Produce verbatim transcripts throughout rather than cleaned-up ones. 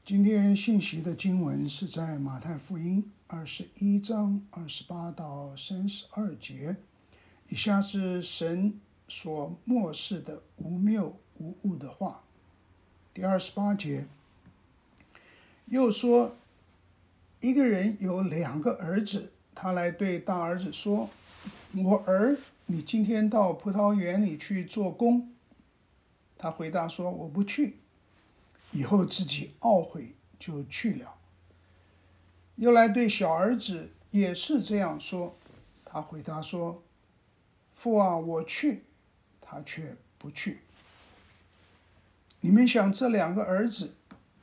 今天信息的经文是在马太福音二十一章二十八到三十二节，以下是神所默示的无谬无误的话。第二十八节，又说，一个人有两个儿子，他来对大儿子说：“我儿，你今天到葡萄园里去做工。”他回答说：“我不去。”以后自己懊悔，就去了。又来对小儿子也是这样说，他回答说：“父啊，我去。”他却不去。你们想，这两个儿子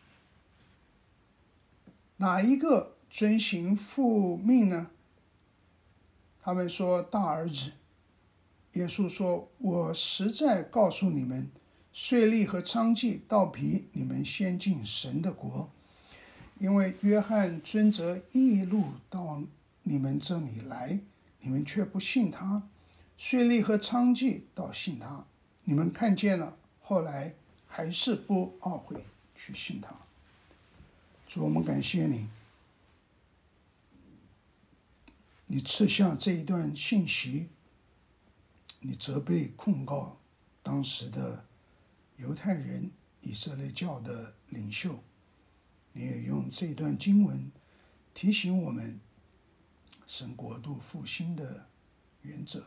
哪一个遵行父命呢？他们说大儿子。耶稣说：“我实在告诉你们，税吏和娼妓倒比你们先进神的国。因为约翰遵着义路到你们这里来，你们却不信他；税吏和娼妓倒信他，你们看见了，后来还是不懊悔去信他。”主，我们感谢你，你赐下这一段信息，你责备控告当时的犹太人、以色列教的领袖，你也用这段经文提醒我们神国度复兴的原则。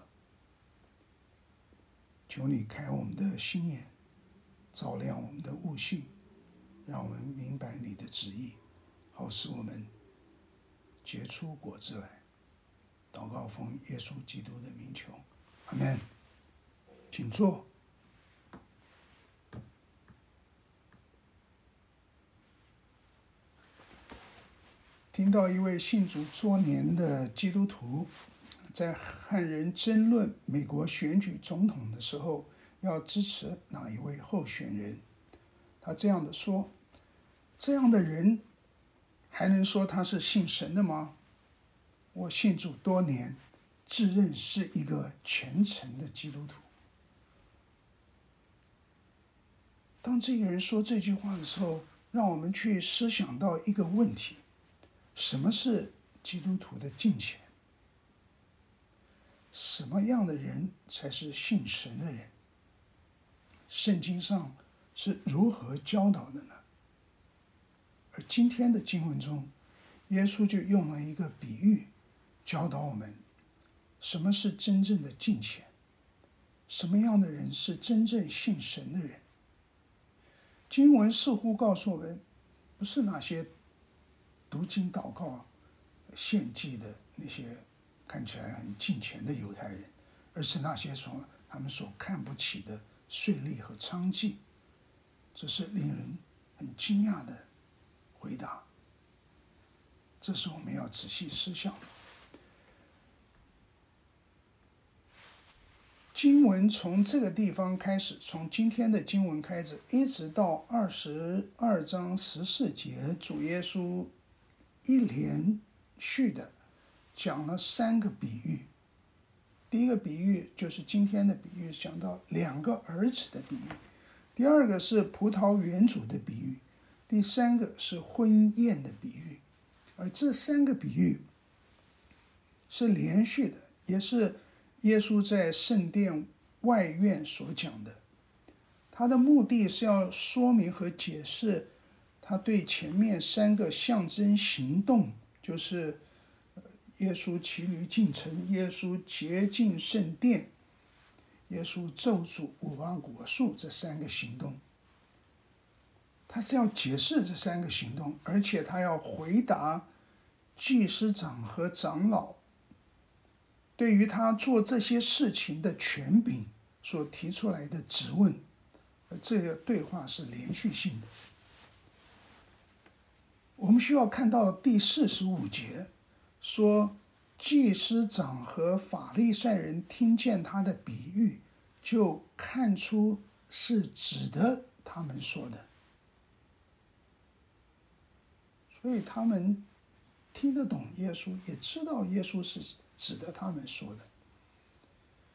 求你开我们的心眼，照亮我们的悟性，让我们明白你的旨意，好使我们结出果子来。祷告奉耶稣基督的名求，阿们。请坐。听到一位信主多年的基督徒在和人争论美国选举总统的时候要支持哪一位候选人，他这样的说：“这样的人还能说他是信神的吗？我信主多年，自认是一个虔诚的基督徒。”当这个人说这句话的时候，让我们去思想到一个问题：什么是基督徒的敬虔？什么样的人才是信神的人？圣经上是如何教导的呢？而今天的经文中，耶稣就用了一个比喻，教导我们什么是真正的敬虔，什么样的人是真正信神的人。经文似乎告诉我们，不是那些读经祷告献祭的那些看起来很敬虔的犹太人，而是那些所他们所看不起的税吏和娼妓。这是令人很惊讶的回答，这是我们要仔细思想的。经文从这个地方开始，从今天的经文开始，一直到二十二章十四节，主耶稣一连续的讲了三个比喻。第一个比喻就是今天的比喻，讲到两个儿子的比喻；第二个是葡萄园主的比喻；第三个是婚宴的比喻。而这三个比喻是连续的，也是耶稣在圣殿外院所讲的。他的目的是要说明和解释他对前面三个象征行动，就是耶稣骑驴进城，耶稣洁净圣殿，耶稣咒诅无花果树这三个行动。他是要解释这三个行动，而且他要回答祭司长和长老对于他做这些事情的权柄所提出来的质问，而这个对话是连续性的。我们需要看到第四十五节，说祭司长和法利赛人听见他的比喻，就看出是指的他们说的，所以他们听得懂耶稣，也知道耶稣是指的他们说的。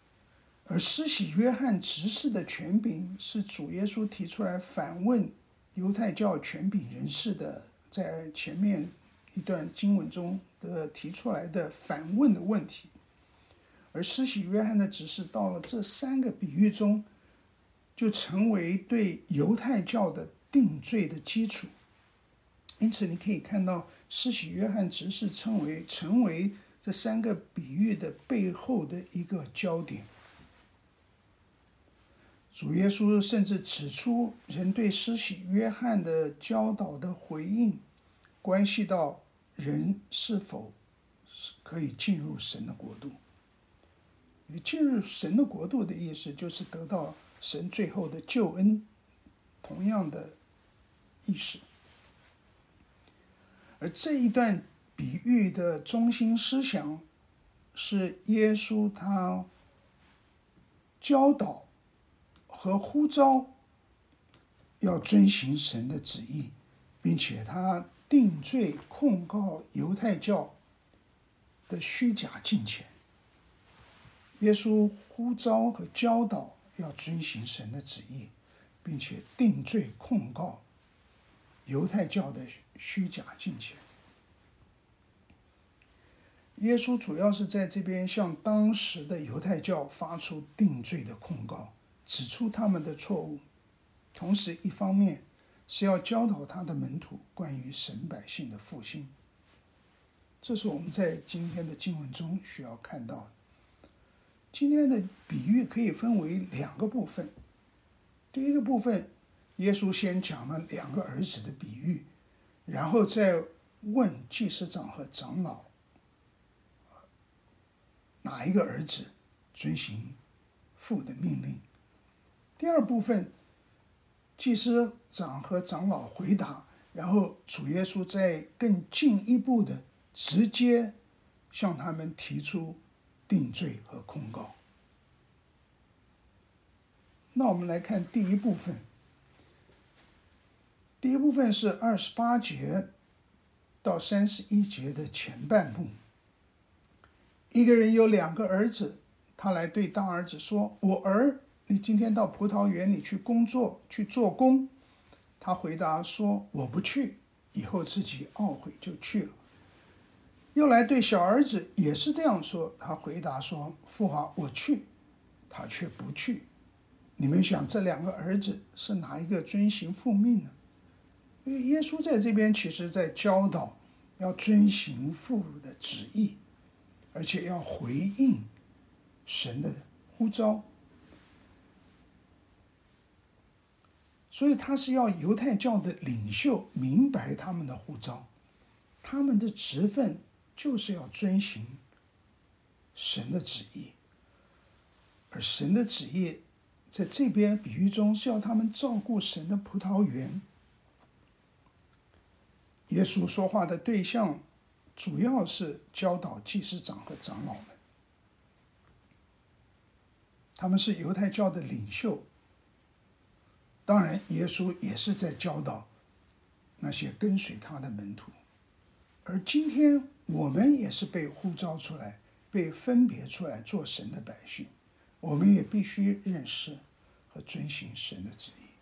而施洗约翰执事的权柄是主耶稣提出来反问犹太教权柄人士的在前面一段经文中的提出来的反问的问题，而施洗约翰的指示到了这三个比喻中，就成为对犹太教的定罪的基础。因此你可以看到施洗约翰指示称为成为这三个比喻的背后的一个焦点。主耶稣甚至指出，人对施洗约翰的教导的回应，关系到人是否可以进入神的国度。进入神的国度的意思，就是得到神最后的救恩，同样的意思。而这一段比喻的中心思想，是耶稣他教导和呼召要遵行神的旨意，并且他定罪控告犹太教的虚假敬虔。耶稣呼召和教导要遵行神的旨意，并且定罪控告犹太教的虚假敬虔。耶稣主要是在这边向当时的犹太教发出定罪的控告，指出他们的错误，同时一方面是要教导他的门徒关于神百姓的复兴。这是我们在今天的经文中需要看到的。今天的比喻可以分为两个部分。第一个部分，耶稣先讲了两个儿子的比喻，然后再问祭司长和长老，哪一个儿子遵行父的命令。第二部分，祭司长和长老回答，然后主耶稣再更进一步的直接向他们提出定罪和控告。那我们来看第一部分。第一部分是二十八节到三十一节的前半部。一个人有两个儿子，他来对大儿子说：“我儿，你今天到葡萄园里去工作，去做工。”他回答说：“我不去。”以后自己懊悔就去了。又来对小儿子也是这样说，他回答说：“父啊，我去。”他却不去。你们想，这两个儿子是哪一个遵行父命呢？因为耶稣在这边其实在教导要遵行父的旨意，而且要回应神的呼召。所以他是要犹太教的领袖明白他们的呼召，他们的职分就是要遵行神的旨意，而神的旨意在这边比喻中是要他们照顾神的葡萄园。耶稣说话的对象主要是教导祭司长和长老们，他们是犹太教的领袖。当然耶稣也是在教导那些跟随他的门徒。而今天我们也是被呼召出来，被分别出来做神的百姓，我们也必须认识和遵行神的旨意。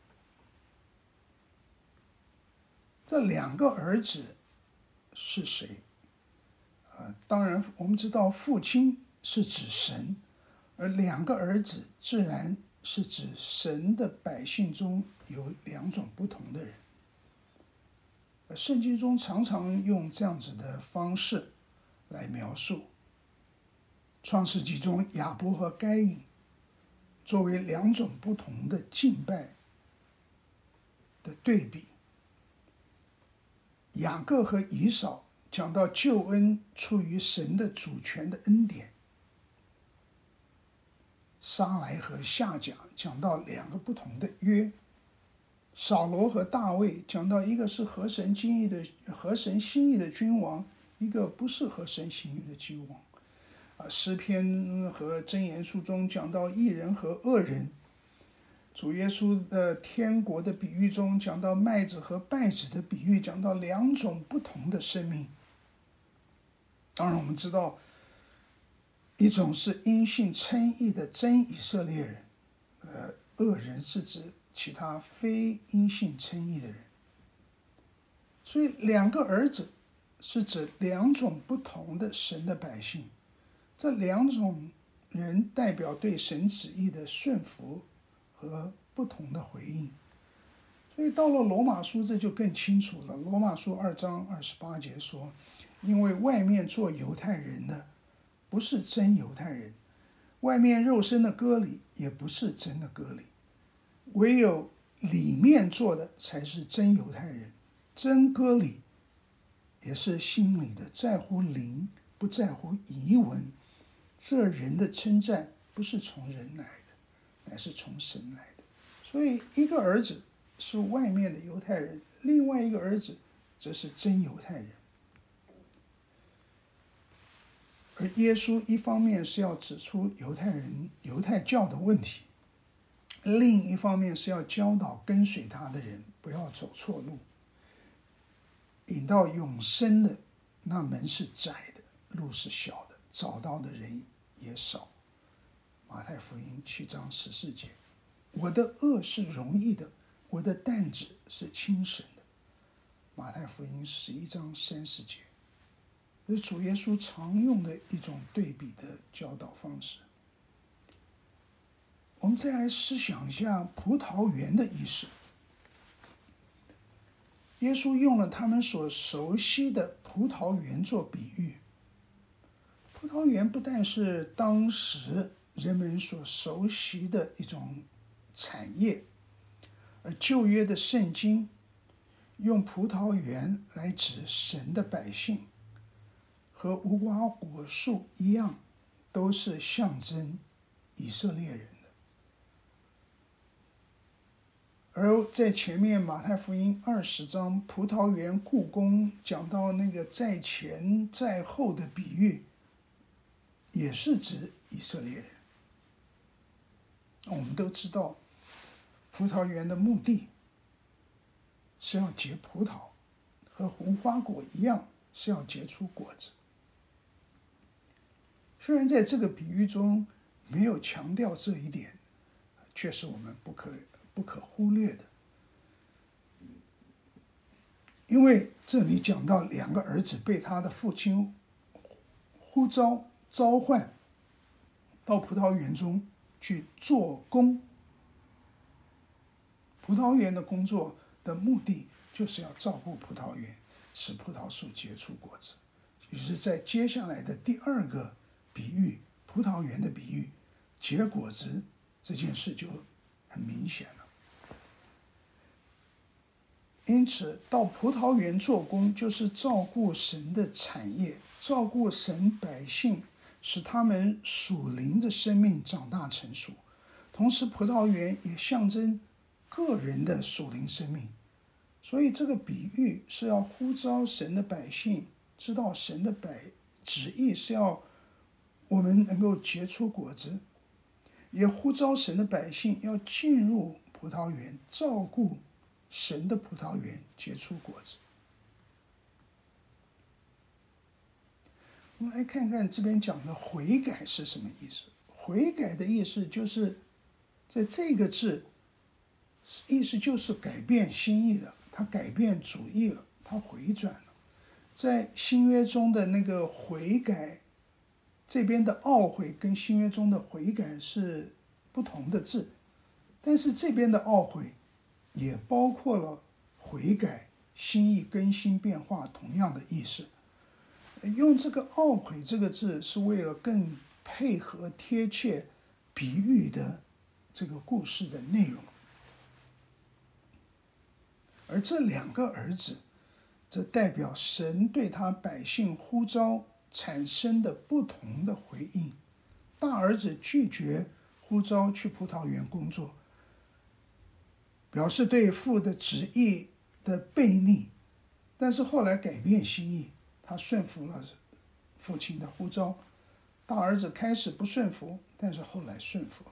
这两个儿子是谁？呃，当然我们知道父亲是指神，而两个儿子自然是指神的百姓中有两种不同的人。圣经中常常用这样子的方式来描述。创世纪中亚伯和该隐作为两种不同的敬拜的对比。雅各和以扫讲到救恩出于神的主权的恩典。撒来和夏甲讲到两个不同的约。扫罗和大卫讲到一个是合神心意的合神心意的君王，一个不是合神心意的君王。啊，诗篇和箴言书中讲到义人和恶人。主耶稣的天国的比喻中讲到麦子和稗子的比喻，讲到两种不同的生命。当然我们知道，一种是因信称义的真以色列人，呃，恶人是指其他非因信称义的人。 所以两个儿子是指两种不同的神的百姓，这两种人代表对神旨意的顺服和不同的回应。所以到了罗马书这就更清楚了。罗马书二章二十八节说，因为外面做犹太人的不是真犹太人，外面肉身的割礼也不是真的割礼，唯有里面做的才是真犹太人。真割礼也是心里的，在乎灵，不在乎仪文。这人的称赞不是从人来的，乃是从神来的。所以一个儿子是外面的犹太人，另外一个儿子则是真犹太人。而耶稣一方面是要指出犹太人、犹太教的问题，另一方面是要教导跟随他的人不要走错路。引到永生的那门是窄的，路是小的，找到的人也少。马太福音七章十四节，我的恶是容易的，我的担子是轻省的。马太福音十一章三十节，这是主耶稣常用的一种对比的教导方式。我们再来思想一下葡萄园的意思。耶稣用了他们所熟悉的葡萄园做比喻。葡萄园不但是当时人们所熟悉的一种产业，而旧约的圣经用葡萄园来指神的百姓，和无花果树一样，都是象征以色列人。而在前面马太福音二十章葡萄园雇工讲到那个在前在后的比喻，也是指以色列人。我们都知道葡萄园的目的是要结葡萄，和无花果一样是要结出果子。虽然在这个比喻中没有强调这一点，却是我们不可不可忽略的。因为这里讲到两个儿子被他的父亲呼召召唤到葡萄园中去做工。葡萄园的工作的目的就是要照顾葡萄园，使葡萄树结出果子。于是在接下来的第二个比喻，葡萄园的比喻，结果子这件事就很明显了。因此到葡萄园做工，就是照顾神的产业，照顾神百姓，使他们属灵的生命长大成熟。同时葡萄园也象征个人的属灵生命，所以这个比喻是要呼召神的百姓知道神的百旨意是要我们能够结出果子，也呼召神的百姓要进入葡萄园，照顾神的葡萄园，结出果子。我们来看看这边讲的悔改是什么意思。悔改的意思就是在这个字意思就是改变心意了，他改变主意了，他回转了。在新约中的那个悔改，这边的懊悔跟新约中的悔改是不同的字，但是这边的懊悔也包括了悔改、心意更新变化同样的意思。用这个懊悔这个字是为了更配合贴切比喻的这个故事的内容。而这两个儿子则代表神对他百姓呼召产生的不同的回应。大儿子拒绝呼召去葡萄园工作，表示对父的旨意的悖逆，但是后来改变心意，他顺服了父亲的呼召。大儿子开始不顺服，但是后来顺服了。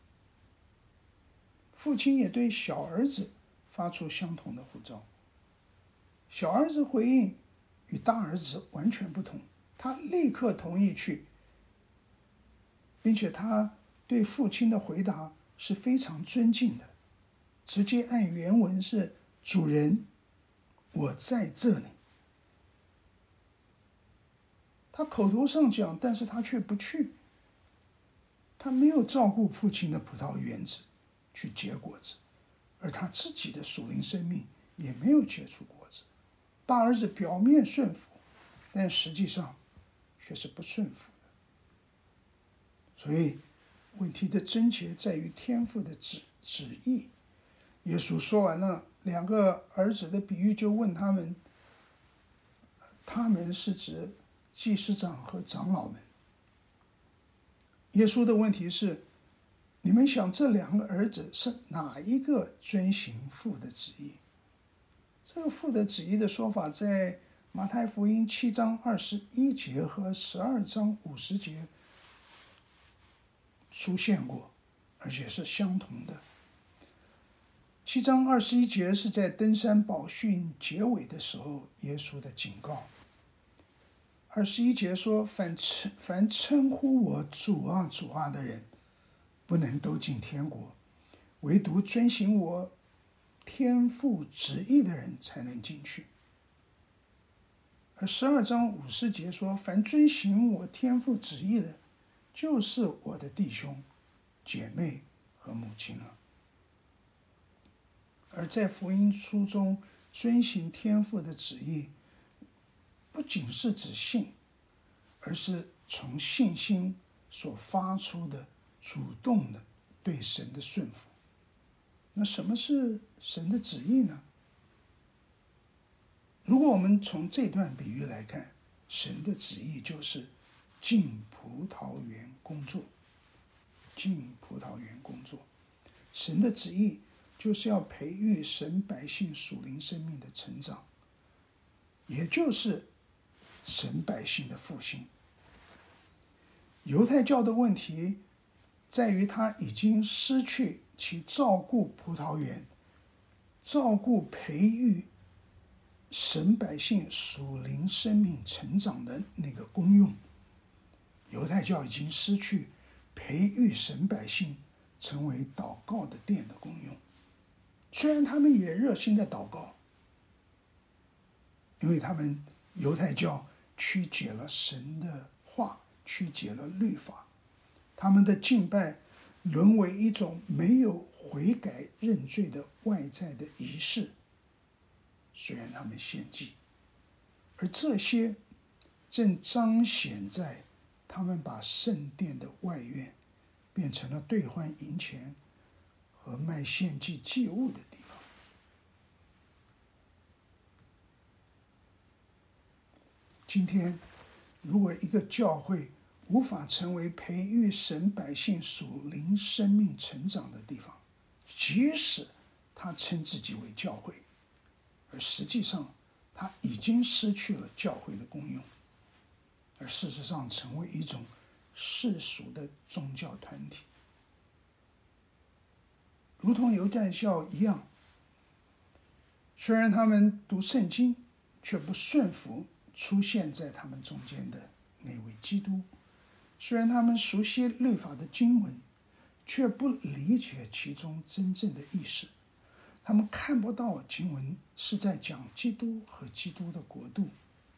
父亲也对小儿子发出相同的呼召。小儿子回应与大儿子完全不同，他立刻同意去，并且他对父亲的回答是非常尊敬的，直接按原文是主人， 我在这里。他口头上讲，但是他却不去。他没有照顾父亲的葡萄园子去结果子，而他自己的属灵生命也没有结出果子。大儿子表面顺服，但实际上却是不顺服的。所以问题的症结在于天父的旨旨意。耶稣说完了两个儿子的比喻，就问他们，他们是指祭司长和长老们。耶稣的问题是：你们想这两个儿子是哪一个遵行父的旨意？这个父的旨意的说法在马太福音七章二十一节和十二章五十节出现过，而且是相同的。七章二十一节是在登山宝训结尾的时候耶稣的警告。二十一节说：凡称凡称呼我主啊主啊的人，不能都进天国，唯独遵行我天父旨意的人才能进去。而十二章五十节说：凡遵行我天父旨意的，就是我的弟兄、姐妹和母亲了。而在福音书中，遵行天父的旨意，不仅是指信，而是从信心所发出的主动的对神的顺服。那什么是神的旨意呢？如果我们从这段比喻来看，神的旨意就是进葡萄园工作，进葡萄园工作。神的旨意就是要培育神百姓属灵生命的成长，也就是神百姓的复兴。犹太教的问题在于他已经失去其照顾葡萄园、照顾培育神百姓属灵生命成长的那个功用。犹太教已经失去培育神百姓成为祷告的殿的功用。虽然他们也热心的祷告，因为他们犹太教曲解了神的话，曲解了律法，他们的敬拜沦为一种没有悔改认罪的外在的仪式。虽然他们献祭，而这些正彰显在他们把圣殿的外院变成了兑换银钱和卖献祭祭物的地方。今天，如果一个教会无法成为培育神百姓属灵生命成长的地方，即使他称自己为教会，而实际上他已经失去了教会的功用，而事实上成为一种世俗的宗教团体。如同犹太教一样，虽然他们读圣经，却不顺服出现在他们中间的那位基督；虽然他们熟悉律法的经文，却不理解其中真正的意思。他们看不到经文是在讲基督和基督的国度。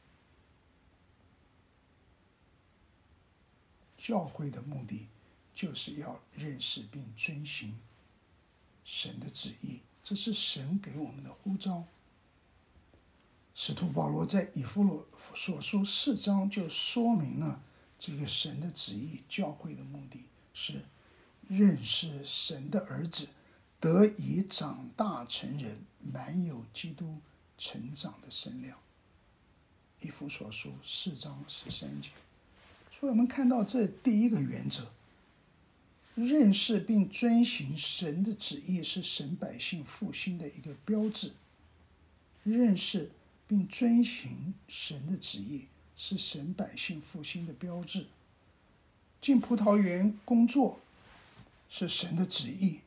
教会的目的就是要认识并遵行神的旨意，这是神给我们的呼召。使徒保罗在以弗所书四章就说明了这个神的旨意。教会的目的是认识神的儿子，得以长大成人，满有基督成长的身量。以弗所书四章十三节。所以我们看到这第一个原则，认识并遵行神的旨意是神百姓复兴的一个标志。认识并遵行神的旨意是神百姓复兴的标志。进葡萄园工作是神的旨意。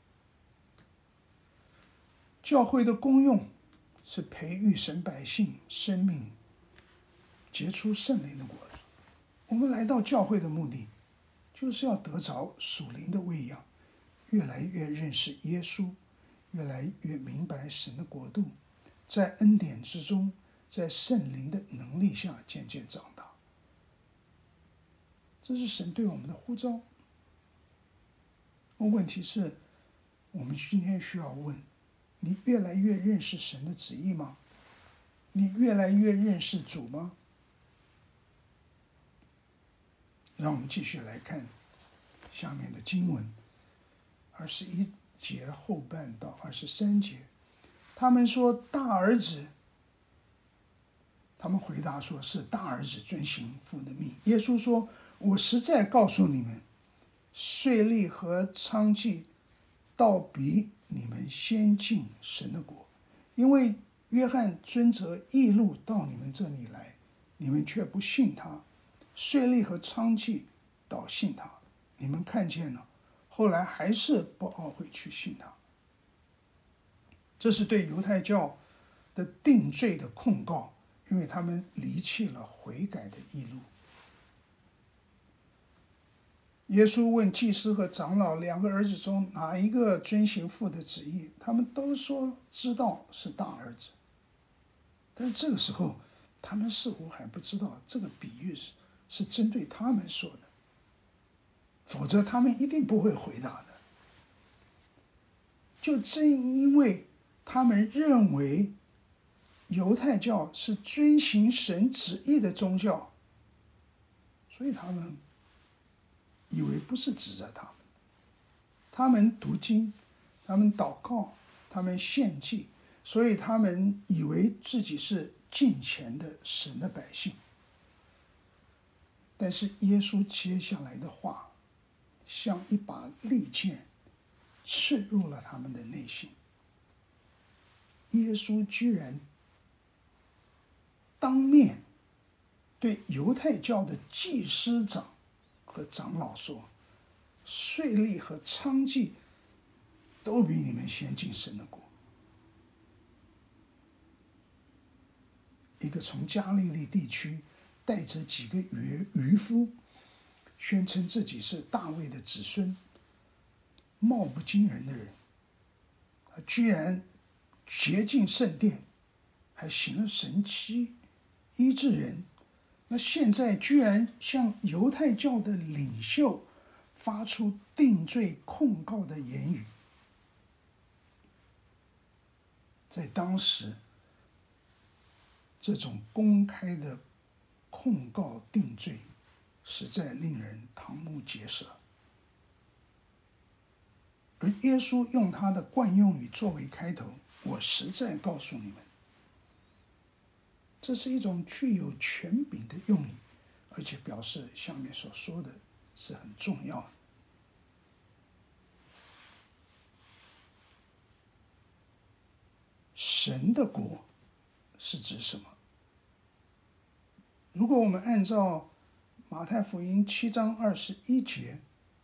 教会的功用是培育神百姓生命，结出圣灵的果子。我们来到教会的目的，就是要得着属灵的喂养，越来越认识耶稣，越来越明白神的国度， 在恩典之中，在圣灵的能力下渐渐长大。这是神对我们的呼召。问题是，我们今天需要问：你越来越认识神的旨意吗？你越来越认识主吗？让我们继续来看下面的经文，二十一节后半到二十三节。他们说：“大儿子。”他们回答说：“是大儿子遵行父的命。”耶稣说：“我实在告诉你们，税吏和娼妓倒比你们先进神的国，因为约翰遵着义路到你们这里来，你们却不信他；税吏和娼妓倒信他，你们看见了，后来还是不懊悔去信他。”这是对犹太教的定罪的控告，因为他们离弃了悔改的义路。耶稣问祭司和长老两个儿子中哪一个遵行父的旨意，他们都说知道是大儿子。但这个时候，他们似乎还不知道这个比喻是是针对他们说的，否则他们一定不会回答的。就正因为他们认为犹太教是遵行神旨意的宗教，所以他们以为不是指着他们。他们读经，他们祷告，他们献祭，所以他们以为自己是敬虔的神的百姓。但是耶稣接下来的话，像一把利剑，刺入了他们的内心。耶稣居然当面对犹太教的祭司长和长老说：“税吏和娼妓都比你们先进神的国。”一个从加利利地区带着几个渔渔夫，宣称自己是大卫的子孙，貌不惊人的人，他居然洁净圣殿，还行了神迹，医治人。那现在居然向犹太教的领袖发出定罪控告的言语。在当时，这种公开的控告定罪，实在令人瞠目结舌。而耶稣用他的惯用语作为开头：“我实在告诉你们。”这是一种具有权柄的用语，而且表示下面所说的是很重要的。神的国是指什么？如果我们按照马太福音七章二十一节，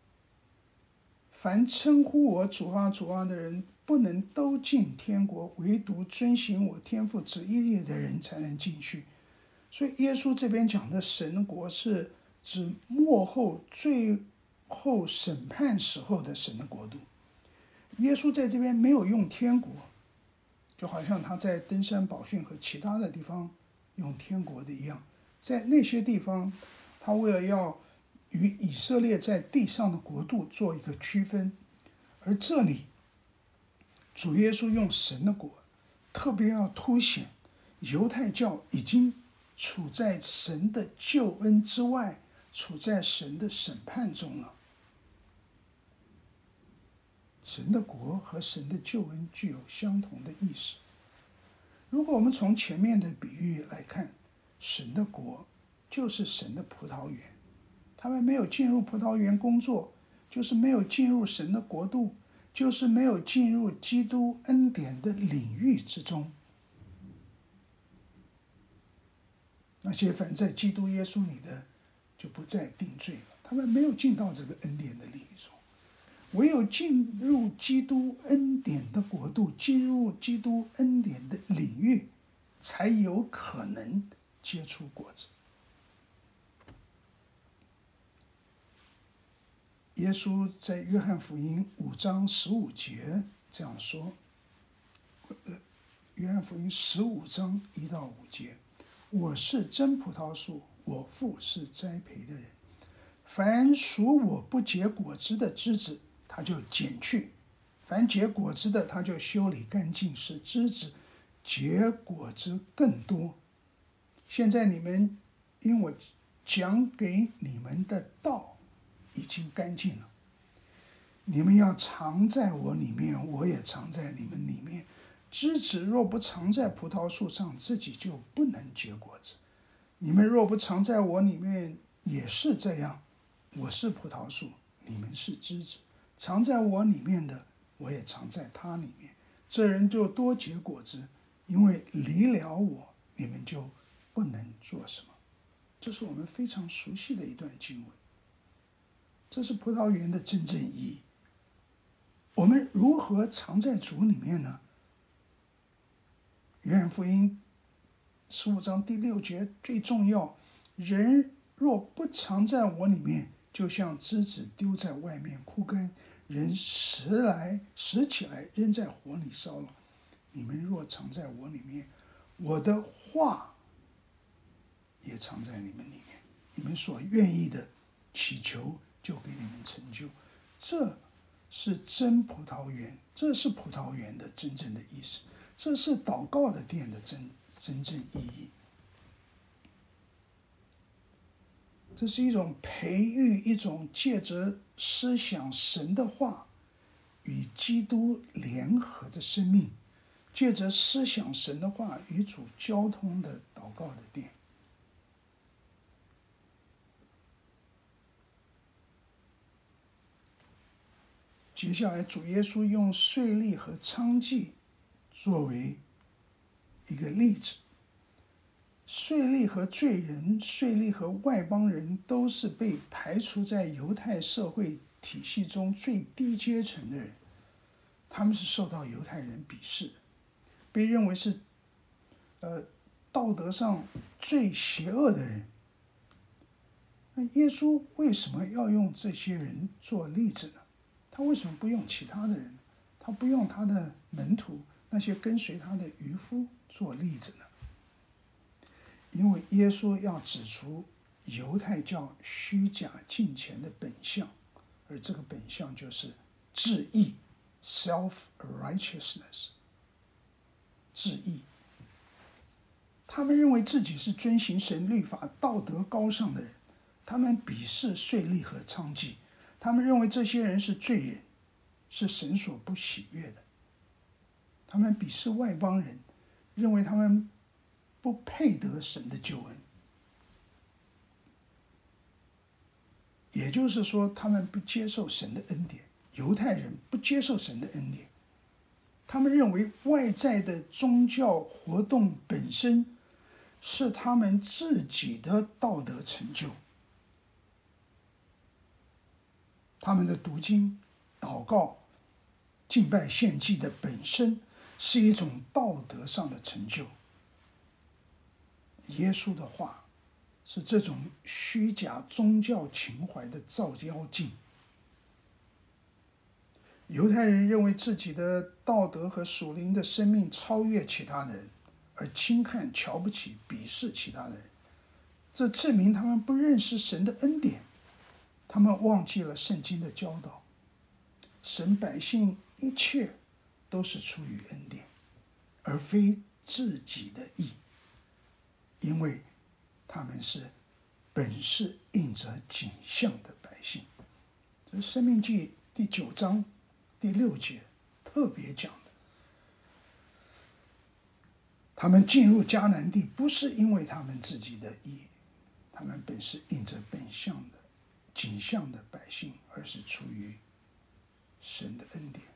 凡称呼我主啊主啊的人，不能都进天国，唯独遵行我天父旨意的人才能进去。所以耶稣这边讲的神国是指末后最后审判时候的神的国度。耶稣在这边没有用天国，就好像他在登山宝训和其他的地方用天国的一样，在那些地方他为了要与以色列在地上的国度做一个区分，而这里主耶稣用神的国，特别要凸显犹太教已经处在神的救恩之外，处在神的审判中了。神的国和神的救恩具有相同的意思。如果我们从前面的比喻来看，神的国就是神的葡萄园，他们没有进入葡萄园工作，就是没有进入神的国度，就是没有进入基督恩典的领域之中。那些凡在基督耶稣里的，就不再定罪了。他们没有进到这个恩典的领域中，唯有进入基督恩典的国度，进入基督恩典的领域，才有可能结出果子。耶稣在约翰福音五章十五节这样说： 约翰福音十五章一到五节：我是真葡萄树，我父是栽培的人。凡属我不结果子的枝子，他就剪去；凡结果子的，他就修理干净，使枝子结果子更多。现在你们因我讲给你们的道已经干净了。你们要藏在我里面，我也藏在你们里面。枝子若不藏在葡萄树上，自己就不能结果子。你们若不藏在我里面，也是这样。我是葡萄树，你们是枝子。藏在我里面的，我也藏在他里面。这人就多结果子，因为离了我，你们就不能做什么。这是我们非常熟悉的一段经文。这是葡萄园的真正意义。我们如何藏在主里面呢？约翰福音十五章第六节最重要：人若不藏在我里面，就像枝子丢在外面枯干，人拾来拾起来扔在火里烧了。你们若藏在我里面，我的话也藏在你们里面，你们所愿意的祈求就给你们成就。这是真葡萄园，这是葡萄园的真正的意思，这是祷告的殿的真真正意义。这是一种培育，一种借着思想神的话与基督联合的生命，借着思想神的话与主交通的祷告的殿。接下来，主耶稣用税吏和娼妓作为一个例子。税吏和罪人，税吏和外邦人，都是被排除在犹太社会体系中最低阶层的人。他们是受到犹太人鄙视，被认为是呃道德上最邪恶的人。那耶稣为什么要用这些人做例子呢？他为什么不用其他的人？他不用他的门徒，那些跟随他的渔夫做例子呢？因为耶稣要指出犹太教虚假敬虔的本相，而这个本相就是自义 （self-righteousness）。自义，他们认为自己是遵行神律法、道德高尚的人，他们鄙视税吏和娼妓。他们认为这些人是罪人，是神所不喜悦的。他们鄙视外邦人，认为他们不配得神的救恩。也就是说，他们不接受神的恩典。犹太人不接受神的恩典，他们认为外在的宗教活动本身是他们自己的道德成就。他们的读经、祷告、敬拜献祭的本身是一种道德上的成就。耶稣的话是这种虚假宗教情怀的照妖镜。犹太人认为自己的道德和属灵的生命超越其他的人，而轻看、瞧不起、鄙视其他的人。这证明他们不认识神的恩典。他们忘记了圣经的教导，神百姓一切都是出于恩典，而非自己的义，因为他们是本是印着景象的百姓。这是《申命记》第九章第六节特别讲的。他们进入迦南地，不是因为他们自己的义，他们本是印着本相的景象的百姓，而是出于神的恩典。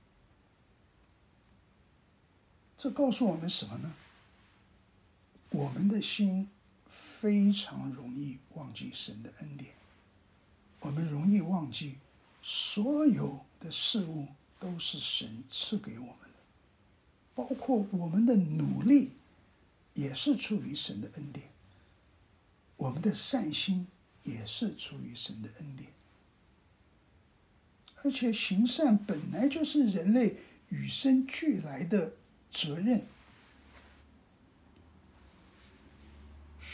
这告诉我们什么呢？我们的心非常容易忘记神的恩典，我们容易忘记所有的事物都是神赐给我们的，包括我们的努力也是出于神的恩典，我们的善心也是出于神的恩典。而且行善本来就是人类与生俱来的责任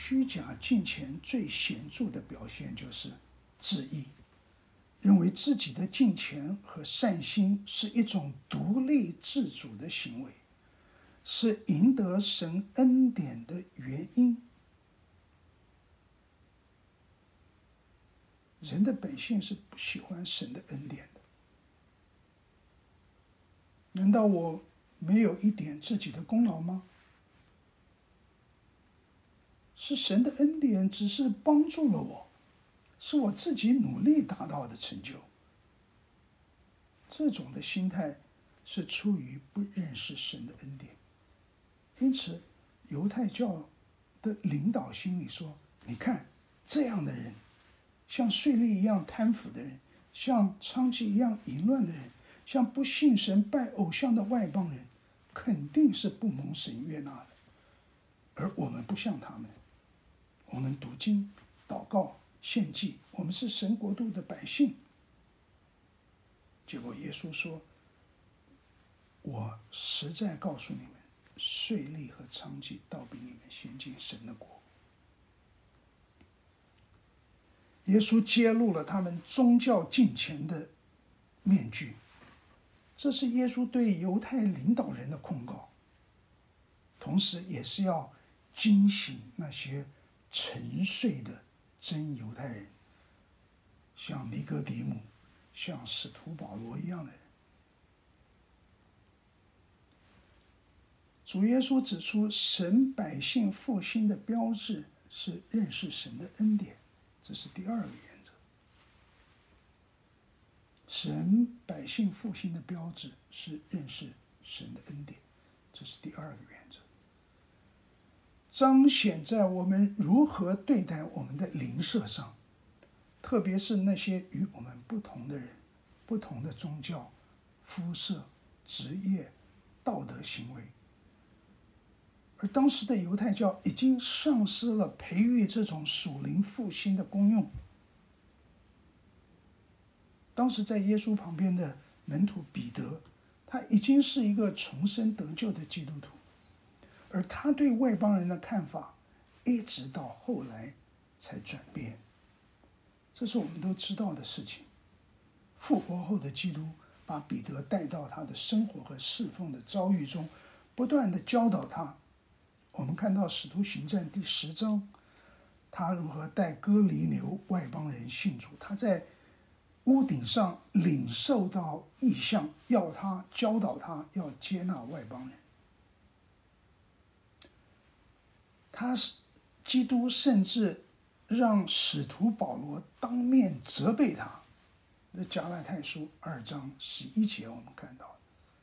虚假敬虔最显著的表现就是自义，认为自己的敬虔和善心是一种独立自主的行为，是赢得神恩典的原因。人的本性是不喜欢神的恩典的。难道我没有一点自己的功劳吗？是神的恩典只是帮助了我，是我自己努力达到的成就。这种的心态是出于不认识神的恩典。因此，犹太教的领导心里说：你看，这样的人，像税吏一样贪腐的人，像娼妓一样淫乱的人，像不信神拜偶像的外邦人，肯定是不蒙神悦纳的。而我们不像他们，我们读经、祷告、献祭，我们是神国度的百姓。结果耶稣说：我实在告诉你们，税吏和娼妓倒比你们先进神的国。耶稣揭露了他们宗教敬虔的面具，这是耶稣对犹太领导人的控告，同时也是要惊醒那些沉睡的真犹太人，像尼哥底母、像使徒保罗一样的人。主耶稣指出，神百姓复兴的标志是认识神的恩典，这是第二个原则。神百姓复兴的标志是认识神的恩典，这是第二个原则。彰显在我们如何对待我们的邻舍上，特别是那些与我们不同的人、不同的宗教、肤色、职业、道德行为。而当时的犹太教已经丧失了培育这种属灵复兴的功用。当时在耶稣旁边的门徒彼得，他已经是一个重生得救的基督徒，而他对外邦人的看法，一直到后来才转变。这是我们都知道的事情。复活后的基督把彼得带到他的生活和侍奉的遭遇中，不断的教导他。我们看到《使徒行传》第十章，他如何带哥尼流外邦人信主，他在屋顶上领受到异象，要他教导他要接纳外邦人。他是基督，甚至让使徒保罗当面责备他。在加拉太书二章十一节我们看到。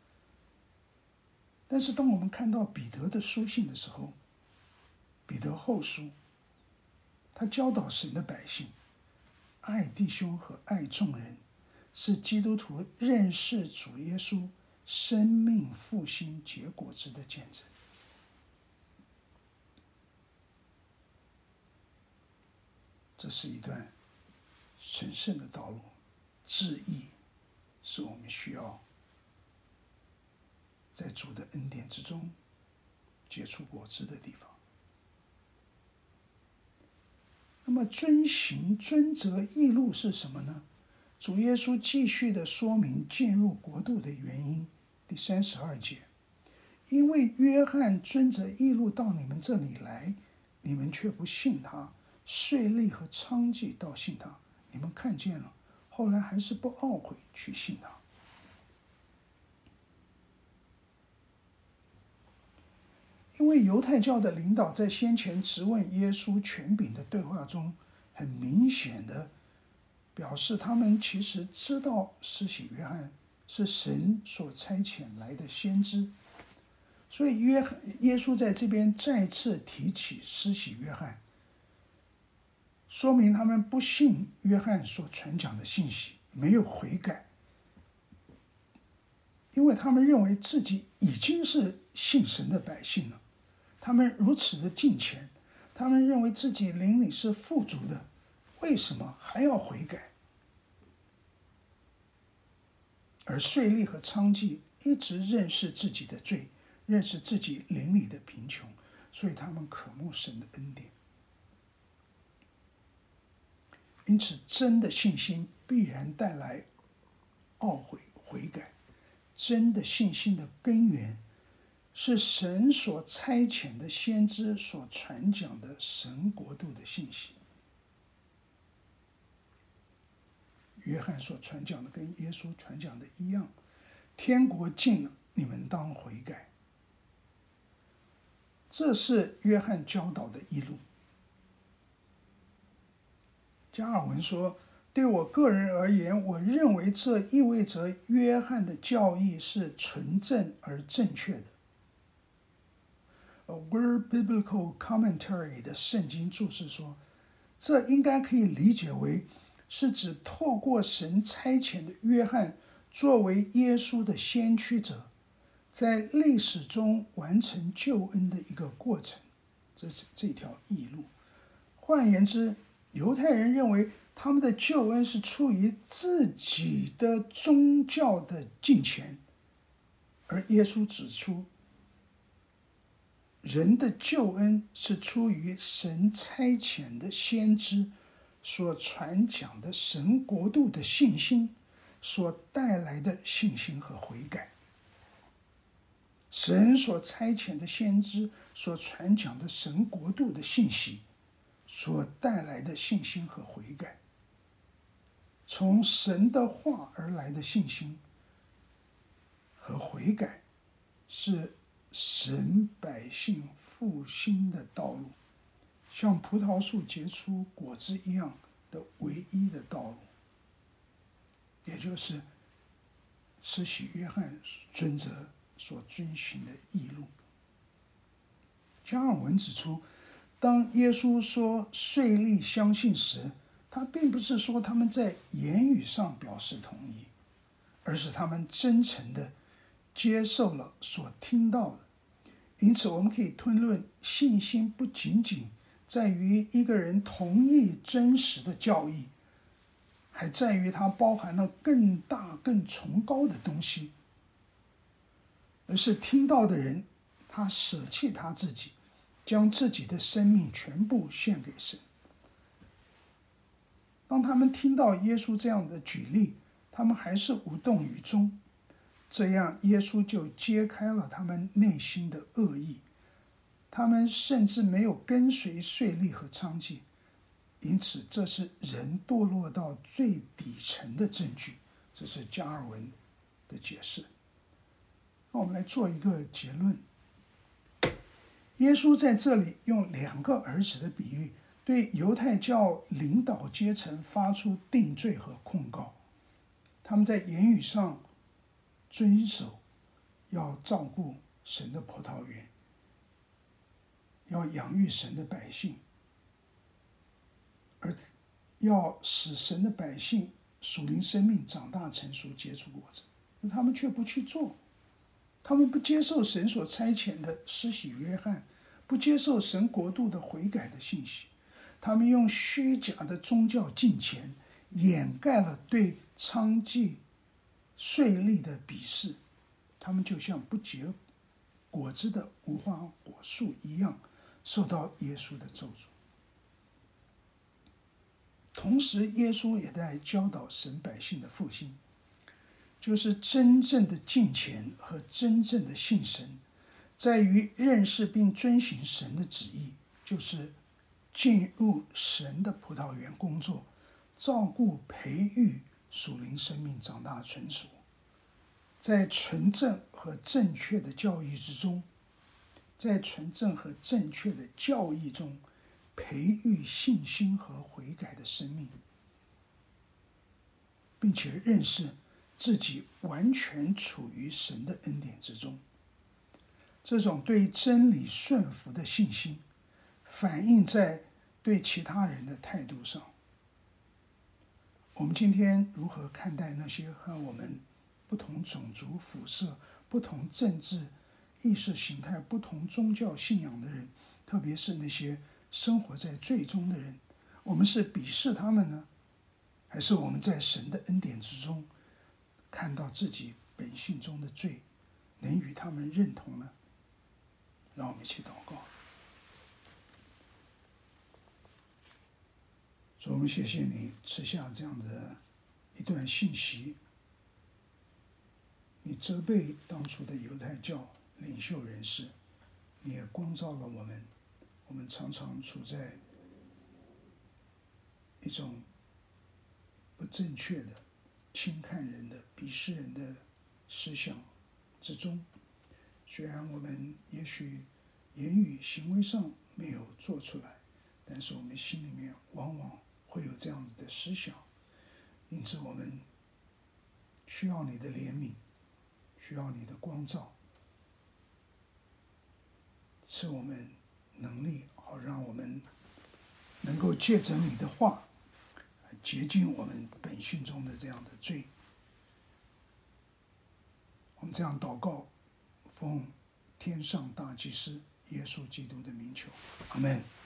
但是当我们看到彼得的书信的时候，彼得后书，他教导神的百姓，爱弟兄和爱众人，是基督徒认识主耶稣生命复兴结果子的见证。这是一段神圣的道路，致意是我们需要在主的恩典之中结出果子的地方。那么遵行遵则义路是什么呢？主耶稣继续的说明进入国度的原因。第三十二节，因为约翰遵着义路到你们这里来，你们却不信他，税吏和娼妓倒信他，你们看见了，后来还是不懊悔去信他。因为犹太教的领导在先前质问耶稣权柄的对话中，很明显的表示他们其实知道施洗约翰是神所差遣来的先知，所以约耶稣在这边再次提起施洗约翰，说明他们不信约翰所传讲的信息，没有悔改，因为他们认为自己已经是信神的百姓了。他们如此的敬虔，他们认为自己灵里是富足的，为什么还要悔改？而税吏和娼妓一直认识自己的罪，认识自己灵里的贫穷，所以他们渴慕神的恩典。 因此，真的信心必然带来懊悔悔改。真的信心的根源是神所差遣的先知所传讲的神国度的信息。约翰所传讲的跟耶稣传讲的一样，天国近了，你们当悔改。这是约翰教导的一路。加尔文说，对我个人而言，我认为这意味着约翰的教义是纯正而正确的。A Word Biblical Commentary 的圣经注释说，这应该可以理解为是指透过神差遣的约翰作为耶稣的先驱者，在历史中完成救恩的一个过程。这是这条义路。换言之，犹太人认为他们的救恩是出于自己的宗教的敬虔，而耶稣指出，人的救恩是出于神差遣的先知所传讲的神国度的信心所带来的信心和悔改。神所差遣的先知所传讲的神国度的信息所带来的信心和悔改，从神的话而来的信心和悔改，是神百姓复兴的道路，像葡萄树结出果子一样的唯一的道路，也就是施洗约翰遵则所遵循的义路。加尔文指出，当耶稣说税吏相信时，他并不是说他们在言语上表示同意，而是他们真诚地接受了所听到的。因此，我们可以推论，信心不仅仅在于一个人同意真实的教义，还在于它包含了更大更崇高的东西，而是听到的人他舍弃他自己，将自己的生命全部献给神。当他们听到耶稣这样的举例，他们还是无动于衷，这样耶稣就揭开了他们内心的恶意。他们甚至没有跟随税吏和娼妓，因此这是人堕落到最底层的证据。这是加尔文的解释。那我们来做一个结论。耶稣在这里用两个儿子的比喻，对犹太教领导阶层发出定罪和控告。他们在言语上遵守，要照顾神的葡萄园，要养育神的百姓，而要使神的百姓属灵生命长大成熟，结出果子。他们却不去做，他们不接受神所差遣的施洗约翰，不接受神国度的悔改的信息。他们用虚假的宗教敬虔掩盖了对娼妓、税吏的鄙视。他们就像不结果子的无花果树一样，受到耶稣的咒诅。同时，耶稣也在教导神百姓的复兴，就是真正的敬虔和真正的信神，在于认识并遵行神的旨意，就是进入神的葡萄园工作，照顾培育属灵生命长大成熟，在纯正和正确的教义之中，在纯正和正确的教义中培育信心和悔改的生命，并且认识自己完全处于神的恩典之中。这种对真理顺服的信心，反映在对其他人的态度上。我们今天如何看待那些和我们不同种族肤色、不同政治意识形态、不同宗教信仰的人，特别是那些生活在罪中的人？我们是鄙视他们呢，还是我们在神的恩典之中看到自己本性中的罪，能与他们认同呢？让我们一起祷告。主主，我们谢谢你赐下这样的一段信息，你责备当初的犹太教领袖人士，你也光照了我们，我们常常处在一种不正确的、轻看人的、鄙视人的思想之中。虽然我们也许言语行为上没有做出来，但是我们心里面往往会有这样子的思想，因此我们需要你的怜悯，需要你的光照，赐我们能力，好让我们能够借着你的话洁净我们本性中的这样的罪。我们这样祷告，奉天上大祭司耶稣基督的名求，阿们。